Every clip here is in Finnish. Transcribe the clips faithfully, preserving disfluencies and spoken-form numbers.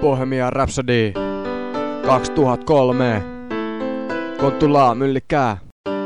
Bohemian Rhapsody kaksituhattakolme. Kontulaa myllikää.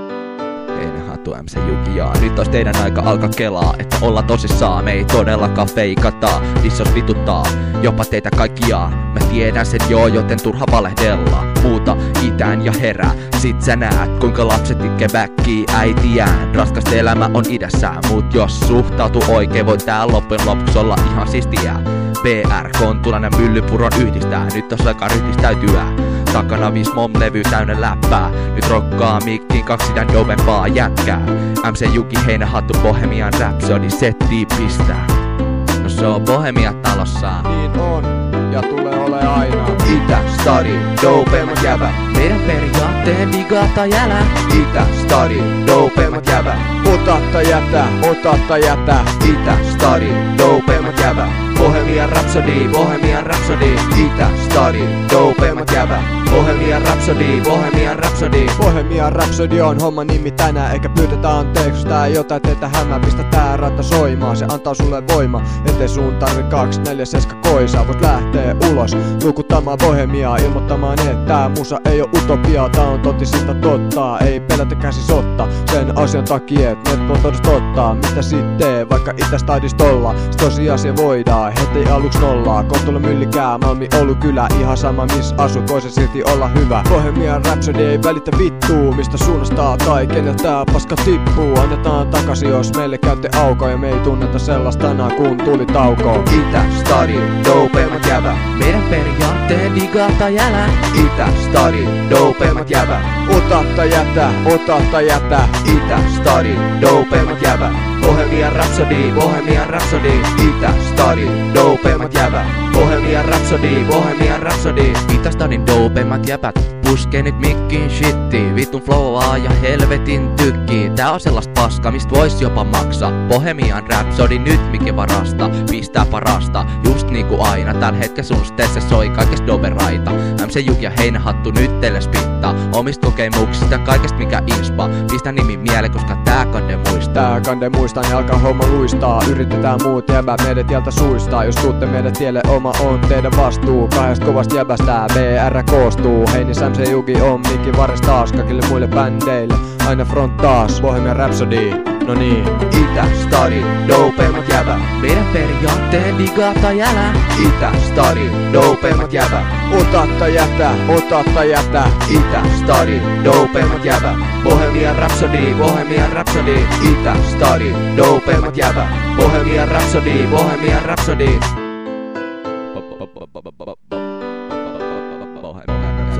Heinähattu M C Jukijaa. Nyt ois teidän aika alkaa kelaa, että olla tosissaan. Me ei todellakaan feikata, dissos vituttaa jopa teitä kaikkia. Mä tiedän sen joo, joten turha valehdella. Muuta itään ja herää, sit sä näet kuinka lapset itkee väkkii äitiään. Raskasta elämä on idässä, mut jos suhtautuu oikein, voi tää loppujen lopuksi olla ihan siistiä. B R Kontulan ja Myllypuron yhdistää, nyt on aika ryhdistäytyä. Takana viis mom-levy täynnä läppää, nyt rokkaa mikkiin kaksiidän dopempaa jätkää. M C Juki Heinähattu Bohemian Rhapsody settii pistää. No se on Bohemia talossa. Niin on, ja tulee ole aina. Itä, stadi, dopeimmat jävä. Meidän periaatteen digata jälä. Itä, stadi, dopeimmat jävä. Ota tai jätä, ota tai jätä. Itä, stadi, dopeimmat jävä. Bohemian Rhapsody, Bohemian Rhapsody. Itä, stadi, dopeimmat jävä. Bohemian Rhapsody, Bohemian Rhapsody. Bohemian Rhapsody on homma nimi tänään, eikä pyydetä anteeksi, tää jotain teitä hämää. Pistä tää ratta soimaan, se antaa sulle voima, ettei sun tarvi kaksi neljä seitsemän koisaa. Voit lähtee ulos, nukuttamaan Bohemiaa, ilmoittamaan, että tää musa ei oo utopiaa. Tää on totisista totta, ei pelätä käsis ottaa. Sen asian takia, et net on todesta ottaa. Mitä sitten, vaikka itä stadista olla, se tosiasia voidaan heti aluksi nollaa. Kontula myllikää, Malmi Oulu kylä, ihan sama miss asut, voi se silti olla hyvä. Bohemian Rhapsody ei välitä vittuu, mistä suunnasta tai keneltä paska tippuu. Annetaan takaisin, jos meille käytte aukoa, ja me ei tunneta sellaista tänään kun tuli tauko. Itä, stadi, dopeimmat jävä. Meidän periaatteen digata jälä. Itä, stadi, dopeimmat jävä. Ota tai jätä, ota tai jätä. Itä, stadi, dopeimmat jävä. Bohemian Rhapsody, Bohemian Rhapsody. Itä, stadi, dopeimmat jävä. Bohemian Rhapsody, Bohemian Rhapsody. Itä, stadin dopeimmat jäpät. Puskee nyt mikkiin shitti, vitun flowaa ja helvetin tykkii. Tää on sellaista paska, mistä vois jopa maksaa. Bohemian Rhapsody nyt mikä varasta, pistää parasta, just niinku aina. Tän hetken sun stesse soi kaikesta doveraita. M C Juki ja Heinähattu nyt teille spittaa omista kokemuksista, kaikesta mikä inspa. Pistä nimi mieleen, koska tää kande muistaa. Tää kande muistaa, niin alkaa homma luistaa. Yritetään muut jäbää meidän tieltä suistaa. Jos tuutte meidän tielle, oma on teidän vastuu. Kahdesta kovasta jäbästä B R koostuu. Heinis M C Juki on mikki varres taas kaikille muille bändeille. Aina front taas, Bohemian Rhapsody, no niin. Itä, stadi, dopeimmat jävä. Meidän periaatteen digata jälä. Itä, stadi, dopeimmat jävä. Ota tai jätä, ota tai jätä. Itä, stadi, dopeimmat jävä. Bohemian Rhapsody, Bohemian Rhapsody. Itä, stadi, dopeimmat jävä. Bohemian Rhapsody, Bohemian Rhapsody.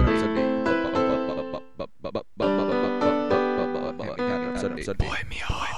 Bohemian Rhapsody.